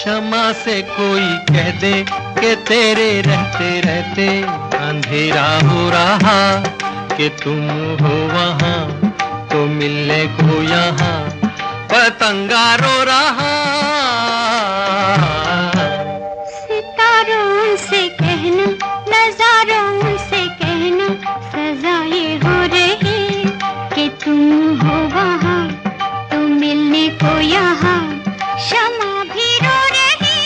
क्षमा से कोई कह दे कि तेरे रहते रहते अंधेरा हो रहा, कि तुम हो वहाँ तो मिलने को यहाँ पतंगा रो रहा। सितारों से कहना, नजारों से कहना, सजा ये हो रही कि तुम हो वहाँ तो मिलने को यहाँ क्षमा भी रो रही।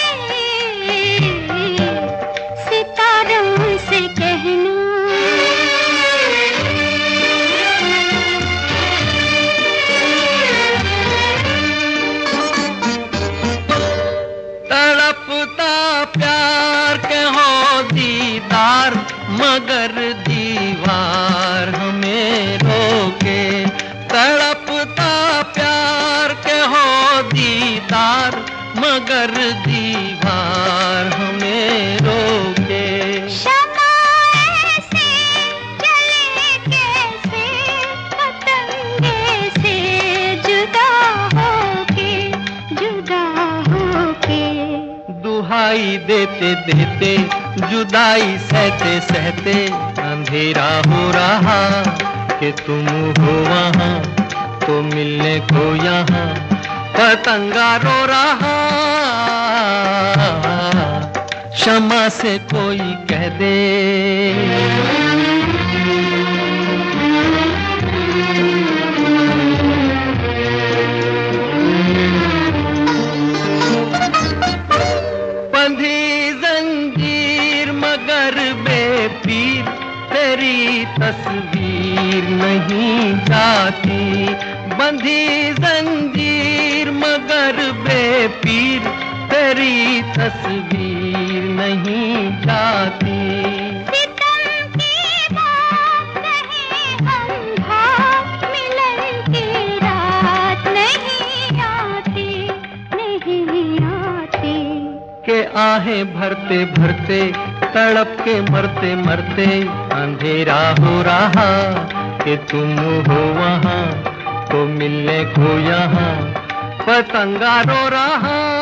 सितारों से कहना। तड़पता प्यार के हो दीदार, मगर दीवार हमें रोके। तड़पता प्यार के हो दीदार, मगर दीवार हमें रोके। क्षमा ऐसे चले कैसे पतंगे से जुदा होके, जुदा होके। दुहाई देते देते जुदाई सहते सहते अंधेरा हो रहा, कि तुम हो वहाँ तो मिलने को यहाँ पतंगा रो रहा। क्षमा से कोई कह दे। बंधी जंजीर मगर बेपीर, तेरी तस्वीर नहीं जाती। बंधी जंजीर मगर बेपीर, तेरी तस्वीर नहीं जाती। सितम की बात नहीं अंधा, मिलन की रात नहीं आती, नहीं आती। के आहें भरते भरते तड़प के मरते मरते अंधेरा हो रहा, कि तुम हो वहाँ तो मिलने को यहाँ पतंगा रो रहा।